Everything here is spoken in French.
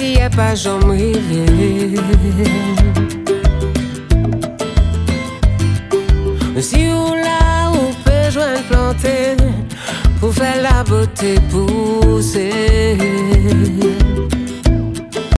qui est pas jamais rivé. Si ou là ou peut joindre planter pour faire la beauté pousser.